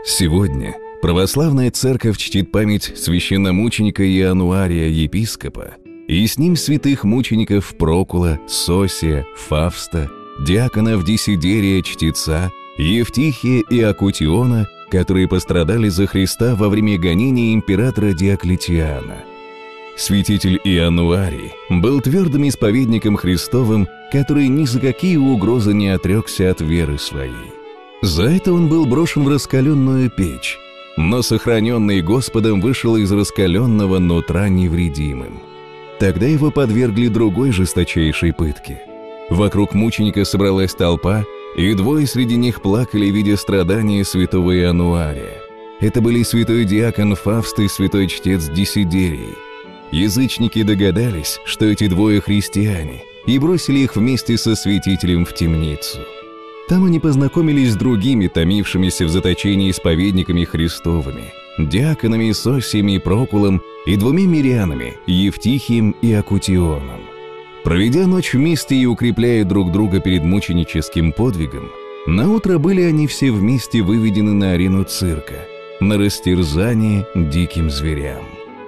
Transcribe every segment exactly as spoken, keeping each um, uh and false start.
Сегодня православная церковь чтит память священномученика Иануария, епископа, и с ним святых мучеников Прокула, Сосия, Фавста, диаконов Десидерия, чтеца, Евтихия и Акутиона, которые пострадали за Христа во время гонения императора Диоклетиана. Святитель Иануарий был твердым исповедником Христовым, который ни за какие угрозы не отрекся от веры своей. За это он был брошен в раскаленную печь, но сохраненный Господом вышел из раскаленного нутра невредимым. Тогда его подвергли другой жесточайшей пытке. Вокруг мученика собралась толпа, и двое среди них плакали, видя страдания святого Иануария. Это были святой диакон Фавст и святой чтец Десидерий. Язычники догадались, что эти двое христиане, и бросили их вместе со святителем в темницу. Там они познакомились с другими, томившимися в заточении исповедниками Христовыми, диаконами Сосием и Прокулом и двумя мирянами, Евтихием и Акутионом. Проведя ночь вместе и укрепляя друг друга перед мученическим подвигом, наутро были они все вместе выведены на арену цирка, на растерзание диким зверям.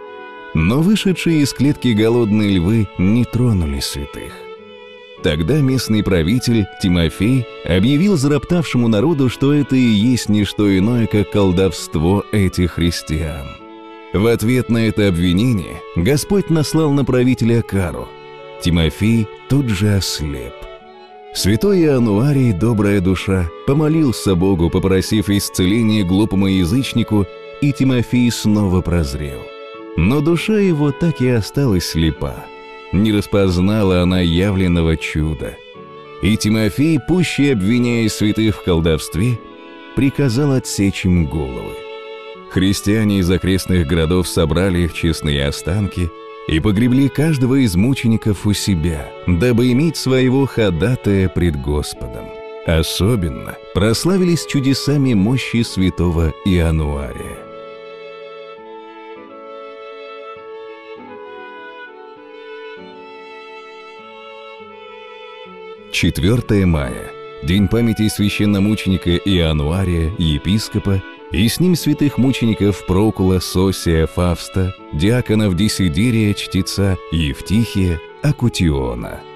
Но вышедшие из клетки голодные львы не тронули святых. Тогда местный правитель Тимофей объявил зароптавшему народу, что это и есть не что иное, как колдовство этих христиан. В ответ на это обвинение Господь наслал на правителя кару. Тимофей тут же ослеп. Святой Иануарий, добрая душа, помолился Богу, попросив исцеления глупому язычнику, и Тимофей снова прозрел. Но душа его так и осталась слепа. Не распознала она явленного чуда. И Тимофей, пуще обвиняя святых в колдовстве, приказал отсечь им головы. Христиане из окрестных городов собрали их честные останки и погребли каждого из мучеников у себя, дабы иметь своего ходатая пред Господом. Особенно прославились чудесами мощи святого Иануария. четвёртое мая. День памяти священномученика Иануария, епископа, и с ним святых мучеников Прокула, Сосия, Фавста, диаконов Десидерия, чтеца, Евтихия, Акутиона.